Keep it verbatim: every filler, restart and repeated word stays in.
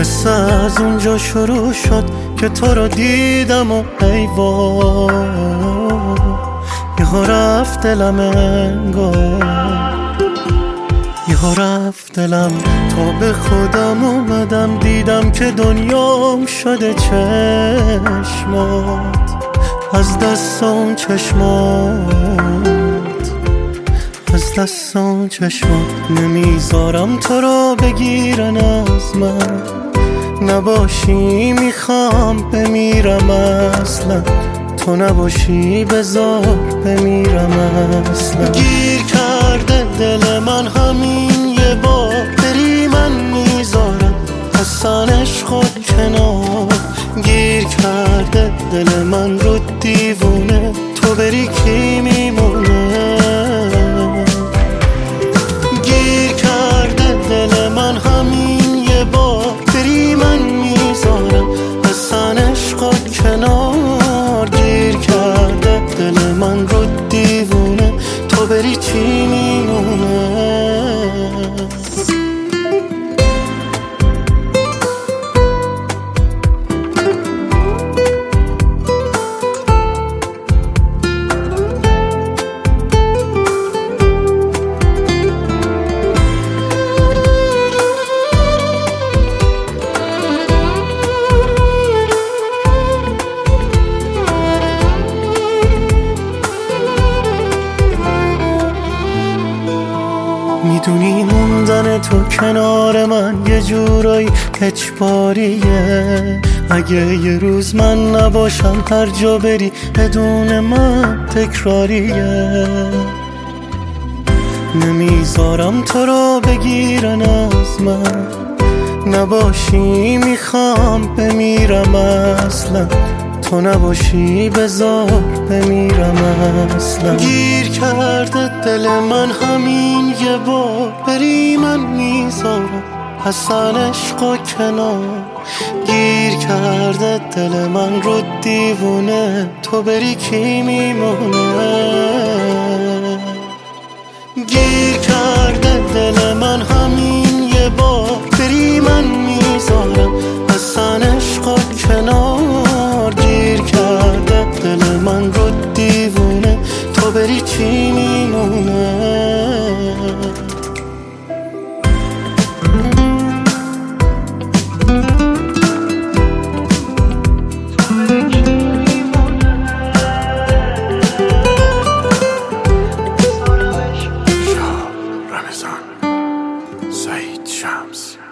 قصه از اونجا شروع شد که تو رو دیدم و ای وای یهو رفت دلم انگار، یهو رفت دلم. تا به خودم اومدم دیدم که دنیام شده چشمات، از دست اون چشمات، از دست اون چشمات. نمیذارم تو رو بگیرن از من، نباشی میخوام بمیرم اصلا، تو نباشی بذار بمیرم اصلا. گیر کرده دل من همین یه بار، بری من میذارم اصلا عشق کنار. گیر کرده دل من رو دیوونه، تو بری کی میمونه. گیر کرده دل من همین یه بار، بری من میذارم اصلا عشق کنار. گیر کرده دل من رو دیوونه، تو بری چی میمونه. میدونی موندن تو کنار من یه جورایی اجباریه، اگه یه روز من نباشم هر جا بری بدون من تکراریه. نمیذارم تو رو بگیرن از من، نباشی میخوام بمیرم اصلا، تو نباشی بذار بمیرم اصلا. گیر کرده دل من همین یه بار، بری من میذارم اصلا عشق کنار. گیر کرده دل من رو دیوونه، تو بری کی میمونه. گیر کرده دل من همین یه بار، بری من میذارم اصلا عشق کنار. گیر کرده دل من رو دیوونه، تو بری چی میمونه. رمضان سعید شمس